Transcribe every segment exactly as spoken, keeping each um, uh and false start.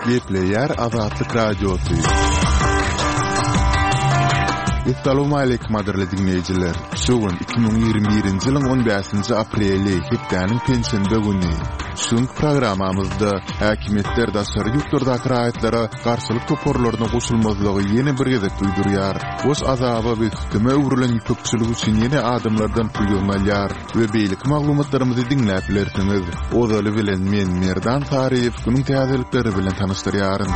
Gepleyer Azatlyk Radiosu. Assalamu alaykum adirli dinleyijiler. Şogun iki bin ýygrimi birinji ýylyň on beşinji apreli hepdeniň pensiýende güni. Şun programamyzda häkimetler daşary ýurtlardaky raýatlara garşylyk toporlaryna goşulmazlygy ýene bir gezek duýdurýar. Boş azaba we hüküme öwrülen ýükçüligi üçin ýene adamlardan pul ýygnaýar we beýlik maglumatlarymyzy dinläp bilersiňiz. Ozaly bilen men Merdan Taryýew günüň täzelikleri bilen tanyşdyrýaryn.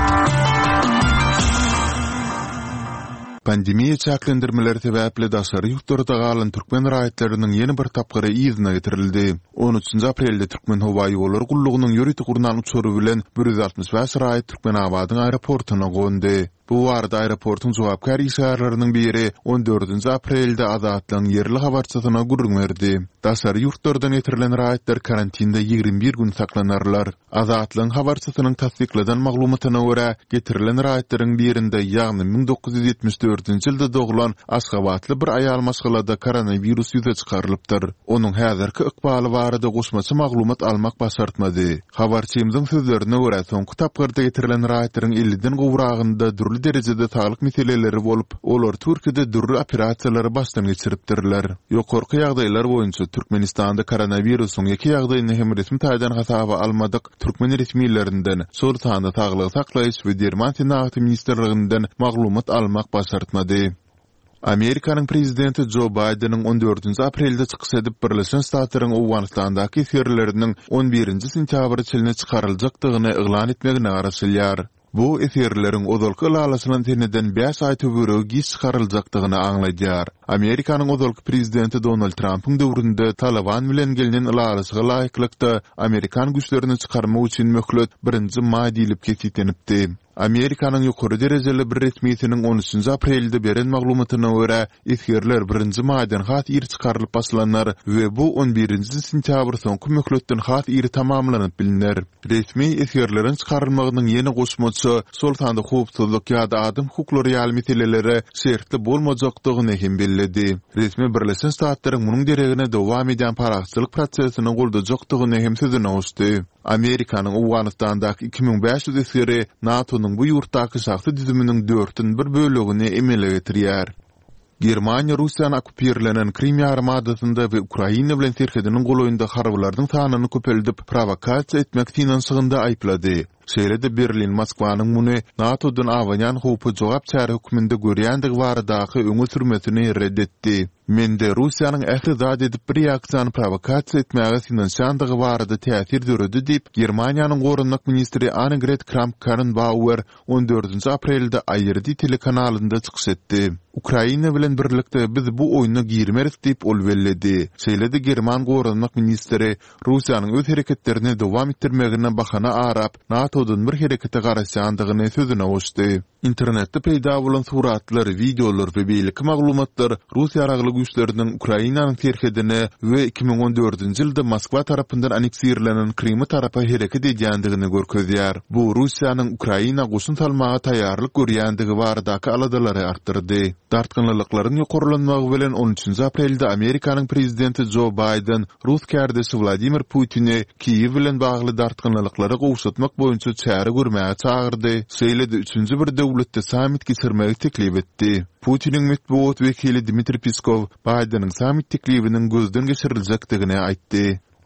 Pandemiýa çäklendirmeleri sebäpli daşary ýurtlarda galan türkmen raýatlarynyň ýeni bir tapgyry ýyzyna getirildi. on üçinji aprelde Türkmen Howa ýolları gullugynyň ýöriti gurnan uçury bilen bir ýüz altymyş beş raýat Türkmenabadyň aeroportyna gondy. Bu warda aeroportyň jogapkar işgärläriniň biri on dördünji aprelde Azatlyň ýerli habarçysyna gurrun berdi. Daşary ýurtlardan getirilen raýatlar karantinde ýygrimi bir gün saklanarlar. Azatlyň habarçysynyň tasdikladan maglumatyna görä, getirilen raýatlaryň birinde ýagny bin dokuz ýüz ýetmiş dördünji ýylda doglan Aşgabatly bir aýal maşgalada koronavirus ýüze çykarylypdyr. Onuň häzirki ykbaly barada goşmaçy maglumat almak başartmady. Habarçymyzyň sözlerine görä, soňky tapgyrda getirilen raýatlaryň elliden gowragynda dürli derejede saglyk meseleleri bolup, olar Türkiýede dürli operasiýalary başdan geçiripdirler. Ýokarky ýagdaýlar boýunça Türkmenistanda koronavirusyň iki ýagdaýyny hem resmi taýdan hasaba almadyk. Türkmen resmiýetlerinden, Sultana Saglyk saklaýyş we derman senaty ministrliginden maglumat almak başartmady. Amerikanyň prezidenti Joe Bideniň on dördünji aprelde çykyş edip Birleşen Ştatlaryň Awganistandaky eserleriniň on birinji sentýabr çylyna çykaryljakdygyny eglan etmegine garaşylýar. Bu eserleriň ozalky lalasynyň teneden beş aý töwereg giç çykaryljakdygyny aňlaýar. Amerikanyň ozalky prezidenti Donald Trumpyň döwründe Taliban bilen gelinen lalasyga laýyklykda Amerikan güýçlerini çykarmak üçin möhlet birinji may diýilip kesitlenipdi. Amerikanyň ýokary derejeli bir resmiýetiniň on üçinji aprelde beren maglumatyna görä, eserler birinji maýdan hat ýeri çykarylyp başlanlar we bu on birinji sentýabr soňky möhletden hat ýeri tamamlanyp bilinler. Resmi eserlerin çykarylmagynyň ýene goşmaçy Sultanda hukukçylyk ýa-da adam hukuklary ýaly meseleleri şertli bolmajakdygyny hem belledi. Resmi Birleşen Ştatlaryň munyň deregine dowam eden paraçylyk prosesini goldajakdygyny hem sözüne açdy. Amerikanyň Awganistandaky iki bin beş ýüz eseri NATO'nyň bu ýurtdaky şahsy düzüminiň dörtden bir bölegini emele getirýär. Germaniýa Russiýany okupirlenen Krim ýarymadasyna we Ukraina bilen serhediniň golaýynda harbylaryň sanyny köpeldip provokasiýa etmek finansyňda aýplady. Şeýle-de Berlin Moskwanyň muny NATO'dan awanyan howpy jogap çäre hüküminde görýändig baradaky öňe sürmesini reddetdi. Mende Russiýanyň ähli zat edip bir ýaksan provokasiýa etmäge finansiýandygy barada täsir döredi diýip Germaniýanyň gorunmak ministri Annegret Kramp-Karrenbauer on dördünji aprelde Aýerdi telekanalynda çykyş etdi. Ukraina bilen birlikde biz bu oýuna girmeris diýip ol belledi. Şeýle-de German gorunmak ministri Russiýanyň öz hereketlerini dowam etdirmegine bahana arap NATO'dan bir herekete garaşýandygyny sözüne açdy. İnternetde peýda bolan suratlar, videolar we beýlik maglumatlar Russiýa araglyk güýçleriniň Ukrainanyň terhedine we iki bin on dördünji ýylda Moskwa tarapyndan aneksiyerlenen Krimi tarapa hereket edýändigini görkezýär. Bu Russiýanyň Ukraina goşun salmaga taýýarlyk görýändigi baradaky aladalary artdyrdy. Dartgynlyklaryň ýokarlanmagy bilen on üçinji aprelde Amerikanyň prezidenti Joe Biden Rus kärdeşi Vladimir Putin'i Kiýew bilen bagly dartgynlyklary gowşatmak boýunça çäre görmäge çagyrdy. Şeýle-de üçünji bir döwletde samit geçirmegi teklip etdi. Putin'in metbuat wekili Dmitri Peskov Biden'in samit teklibinin gözden geçiriljekdigini aýtdy.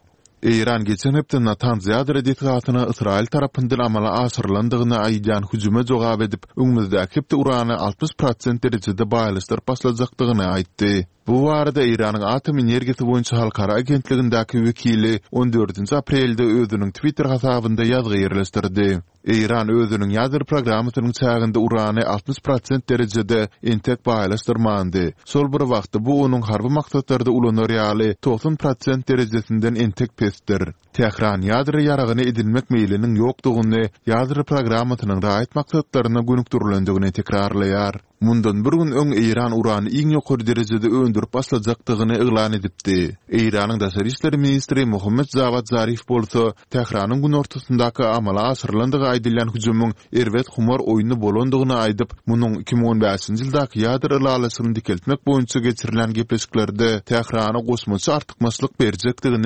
Iran geçen hepde Natanz ýadyr edetgatyna Israil tarapyndan amala aşyrlandygyny aýdan hüjüme jogap edip, öňümizde hepde urany altmış prosent derejede baýlaşdyryp başlajakdygyny aýtdy. Bu barada Iranyň atom energiýasi boýunça halkara agentligindäki wekili on dördünji aprelde özüniň Twitter hasabynda ýazgy ýerleşdirdi. Iran özüniň ýadyr programmasynyň çäginde urany altmış prosent derejede entek baýlaşdyrmandy. Sol bir wagtda bu onuň harby maksatlarda ulanýar ýaly doksan prosent derejesinden entek pesdir. Tehran ýadyr ýaragyny edilmek meýliniň ýokdugyny, ýadyr programmasynyň raýat maksatlaryna gönükdirilendigini tekrarlaýar. Mundan bir gün öň Iran urany iň ýokary derejede öndürip başlajakdygyny eglan edipdi. Iranyň daşary işler ministri Mohammed Javad Zarif bolsa, Tehranyň gün ortasyndaky amala aşyrlandygy aýdylan hüjümüň Erwet Humar oýuny bolandygyny aýdyp, munyň iki bin on beşinji ýyldaky ýadyr lalasyny dikeltmek boýunça geçirilen gepleşiklerde Tehrana goşmaçy artykmaçlyk berjekdigini